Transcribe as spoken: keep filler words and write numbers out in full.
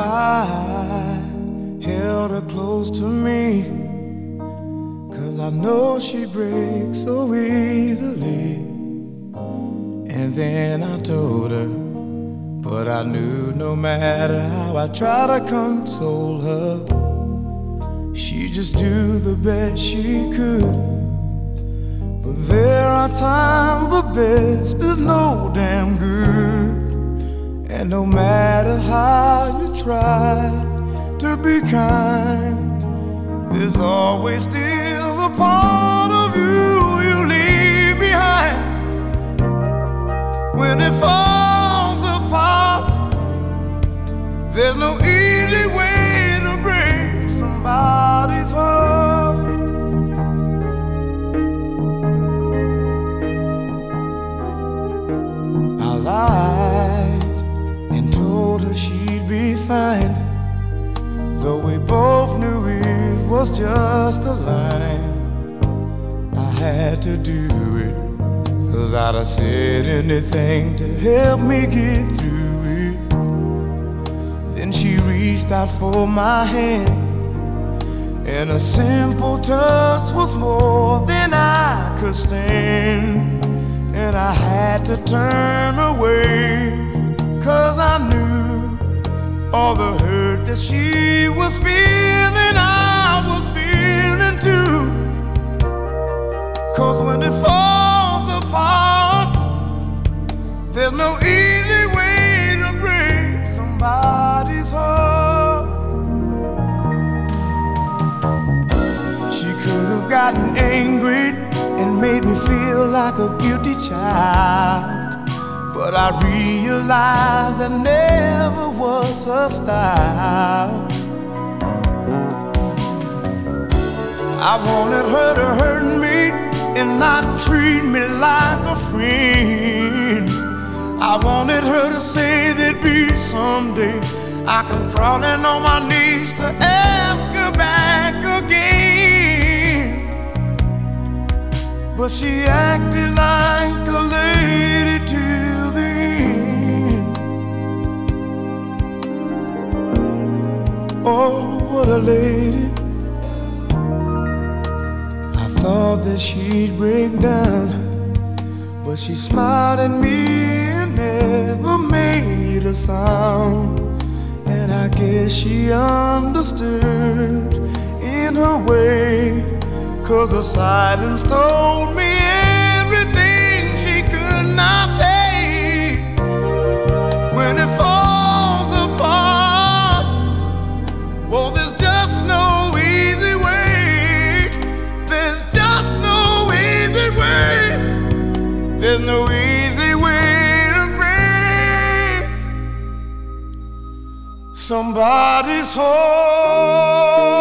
I held her close to me, 'cause I know she breaks so easily. And then I told her, but I knew no matter how I tried to console her, she'd just do the best she could. But there are times the best is no damn good. And no matter how you try to be kind, there's always still a part of you you leave behind. When it falls apart, there's no easy way to break somebody's heart. I lied and told her she'd be fine, though we both knew it was just a lie. I had to do it, 'cause I'd have said anything to help me get through it. Then she reached out for my hand, and a simple touch was more than I could stand. And I had to turn away, 'cause I knew all the hurt that she was feeling, I was feeling too. 'Cause when it falls apart, there's no easy way to break somebody's heart. She could have gotten angry and made me feel like a guilty child, but I realized that never was her style. I wanted her to hurt me and not treat me like a friend. I wanted her to say there'd be someday I can crawl in on my knees to ask her back again. But she acted like a lady till the end. Oh, what a lady. I thought that she'd break down, but she smiled at me and never made a sound. And I guess she understood in her way, 'cause her silence told me everything she could not say. When it falls apart, well, there's just no easy way. There's just no easy way. There's no easy way to break somebody's heart.